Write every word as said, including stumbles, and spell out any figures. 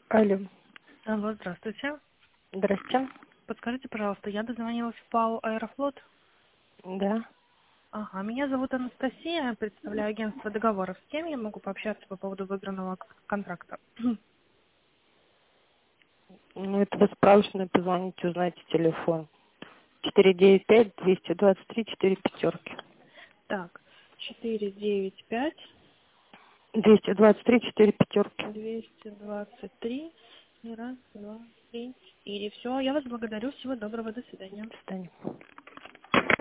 Алло. Алло, здравствуйте. Здрасте. Подскажите, пожалуйста, я дозвонилась в ПАО «Аэрофлот». Да. Ага, меня зовут Анастасия, представляю агентство договоров. С кем я могу пообщаться по поводу выигранного к- контракта? Ну, это вы справочно позвоните, узнаете телефон. четыре девять пять двести двадцать три четыре пятерки. Так, четыре девять пять двести двадцать три четыре пятерки. двести двадцать три. Раз, два, три, четыре. Все, я вас благодарю. Всего доброго. До свидания. До свидания.